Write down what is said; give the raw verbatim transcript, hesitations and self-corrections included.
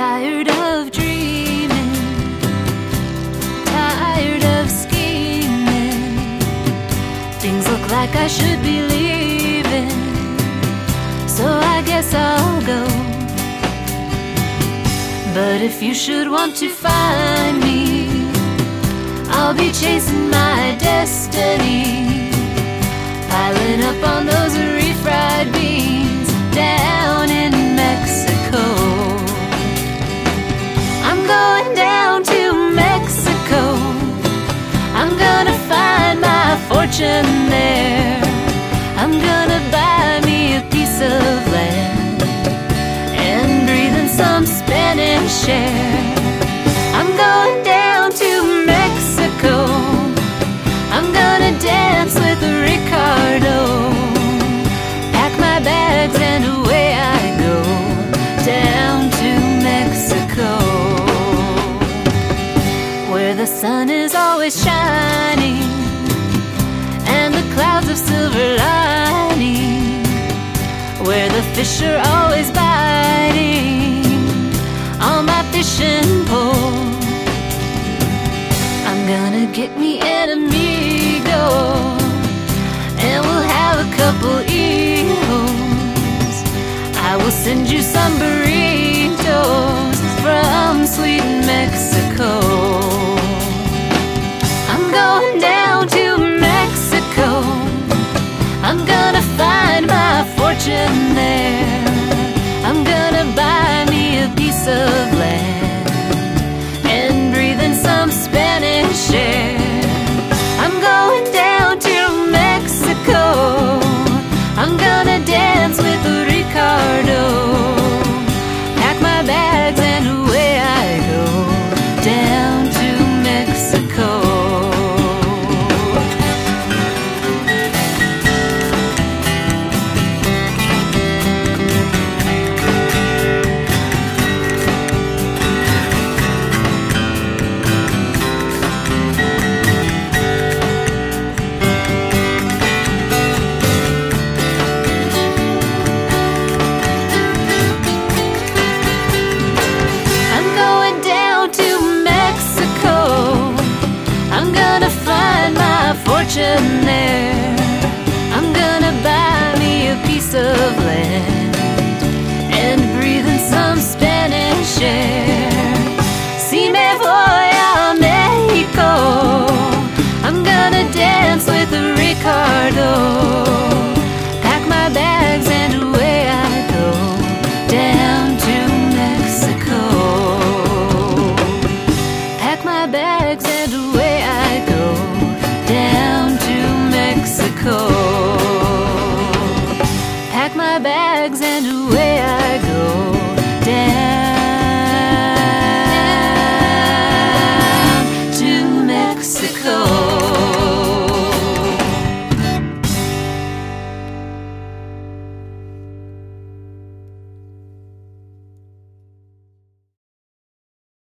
Tired of dreaming, tired of scheming. Things look like I should be leaving, so I guess I'll go. But if you should want to find me, I'll be chasing my destiny, piling up on those refried beans down in Mexico. I'm going down to Mexico. I'm gonna find my fortune there. I'm gonna buy me a piece of land and breathe in some Spanish air. I'm going down to Mexico. I'm gonna dance with Ricardo, pack my bags and away I go, down to Mexico, where the sun is always shining and the clouds of silver lining, where the fish are always biting on my fishing pole. I'm gonna get me an amigo, and we'll have a couple hijos. I will send you some burritos from sweet Mexico. I'm going down to Mexico. I'm gonna find my fortune there. I'm gonna buy me a piece of land and breathe in some Spanish air. I'm going down to Mexico. I'm gonna dance with Ricardo, pack my bags and away I go, down to Mexico. There. I'm gonna buy me a piece of land and breathe in some Spanish air. Si me voy a Mexico, I'm gonna dance with Ricardo, pack my bags and away I go, down to Mexico. Pack my bags and away I go, down to Mexico. Pack my bags and away I go, down